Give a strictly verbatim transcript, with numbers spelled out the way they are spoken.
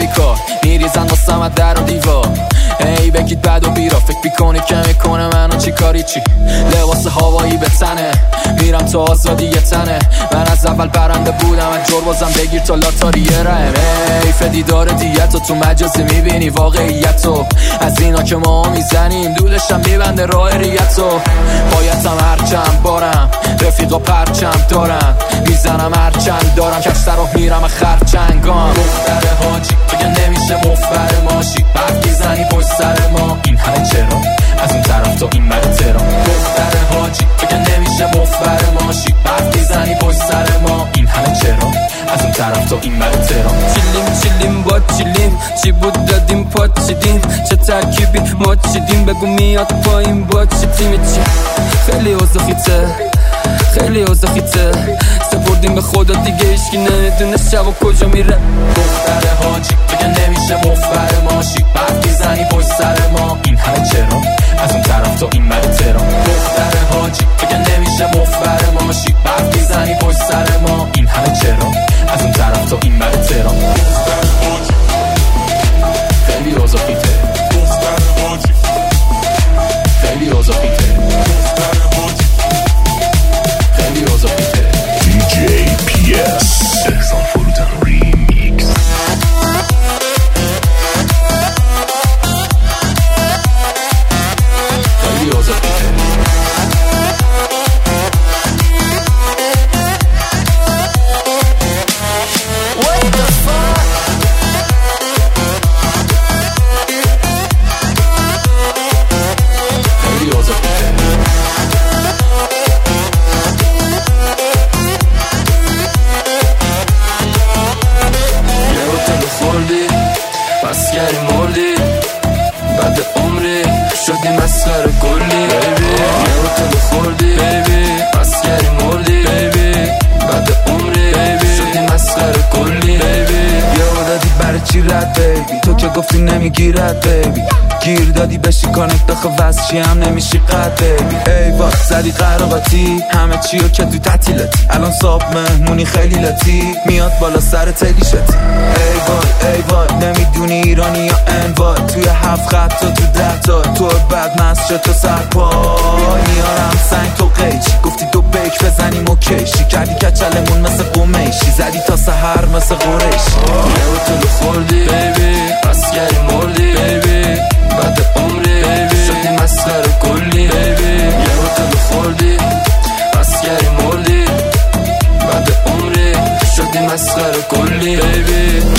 بیکار میریزن واسم در و دیوار. ای بگید بد و بیرا فکر میکنی که میکنه منو چی کاری چی. لباس هوایی به تنه میرم تو آزادی یه تنه. من از اول برنده بودم از جور بازم بگیر تا لاتاریه رهم. ای فدیدار دیتو تو مجازی میبینی واقعیتو. از اینا که ما میزنیم دولشم میبنده راه ریتو. بایدم هرچند بارم رفیقا پرچم دارن میزنم هرچند دارم کش در راه میرم خرچنگان. دختر حاجی بگه نمیشه مفبر ماشی بعد میزنی پشت سر ما. این همه چرا از اون طرف تا این بر ترام. دختر حاجی بگه نمیشه مفبر ماشی بعد میزنی پشت سر ما. این همه چرا از اون طرف تا این بر ترام. چیلیم چیلیم با چیلیم چی بود دادیم پات چیدیم چه ترکیبی ما چیدیم بگو میاد پایین با چی تیم چی. خیلی اوزخیته خیلی اوزخیته سپردیم به خدا دیگه ایشکی نمیدونه شب و کجا میره. دختر حاجی بگه نمیشه مفبر ماشی بعد میزنی پشت سر ما. این همه چرا از اون طرف تا این بر ترام. دختر حاجی بگه نمیشه مفبر ماشی بعد میزنی پشت سر ما. این همه چرا از اون طرف تا این بر ترام. خیلی اوزخیته خیلی اوزخیته خیلی اوزخیته. دی جی پی اس احسان فروتن ریمیکس. خیلی اوزخیته مسکری مردی بعد عمری شدی مسخره کلی. یه رو تو بخوردی مسکری مردی بعد عمری شدی مسخره کلی. یه رو دادی برای چی رد بیبی تو که گفتی نمیگیرد بیبی. گیر دادی بشی کانکت داخل وزشی هم نمیشی قد بیبی. ای وای زدی قراقاتی همه چی رو که تو تعطیلاتی. الان صاب مهمونی خیلی لاتی میاد بالا سر تلی شدی. ای وای ای وای نمیدونی ایرانی یا انوای. توی هفت خط تا تو ده تا تو بعد مسجد تو سرپا میارم سنگ تو قیچی. گفتی دو بیک بزنیم اوکیشی کردی کچلمون مثل قمیشی. زدی تا سحر مثل قریشی. یه رو تو بخوردی مسکری مردی بعد عمری شدی مسخره کلی. یه رو تو بخوردی مسکری مردی بعد عمری شدی مسخره کلی.